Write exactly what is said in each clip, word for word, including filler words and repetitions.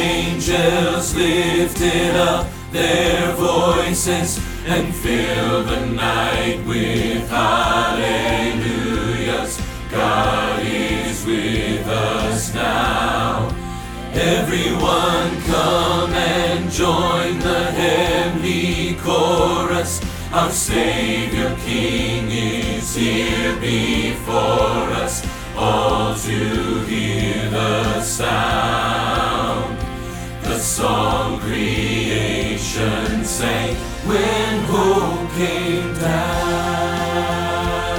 angels lifted up their voices and filled the night with hallelujahs. God is with us now. Everyone come and join the heavenly chorus. Our Savior King is here before us, all to hear the sound. The song creation sang when hope came down.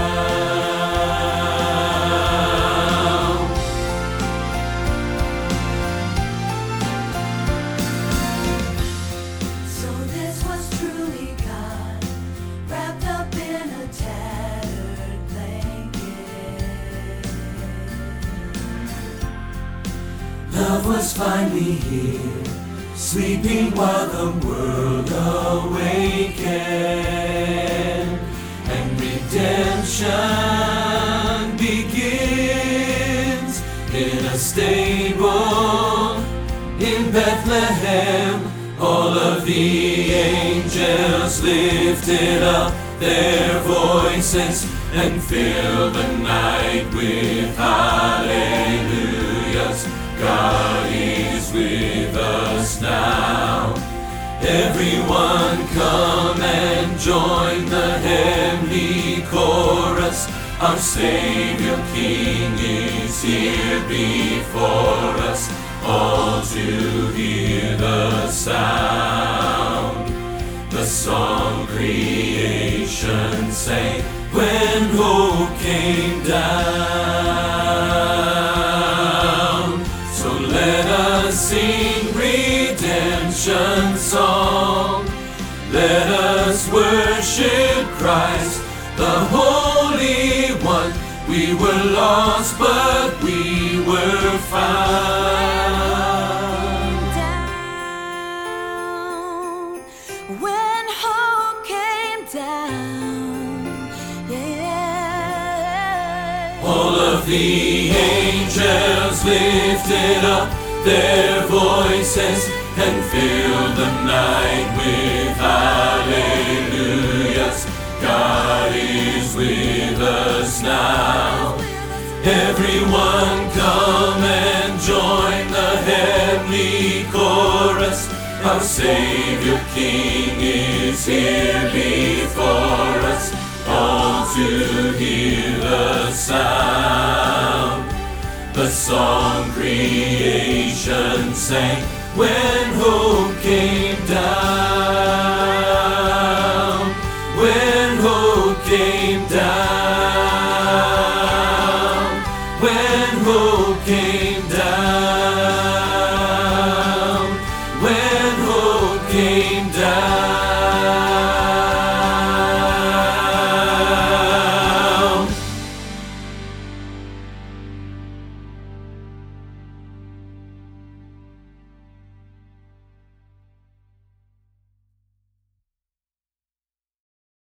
So this was truly God, wrapped up in a tattered blanket. Love was finally here, sleeping while the world awakened, and redemption begins in a stable in Bethlehem. All of the angels lifted up their voices and filled the night with hallelujahs. God is with us now. Everyone come and join the heavenly chorus. Our Savior King is here before us, all to hear the sound. The song creation sang when hope came down. So let us sing redemption song. Let us worship Christ, the Holy One. We were lost, but we were found. Down when hope came down, yeah. All of the angels lifted up their voices and filled the night with hallelujahs. God is with us now. Everyone come and join the heavenly chorus. Our Savior King is here before us, all to hear the sound. The song creation sang when hope came down. When hope came down. When hope came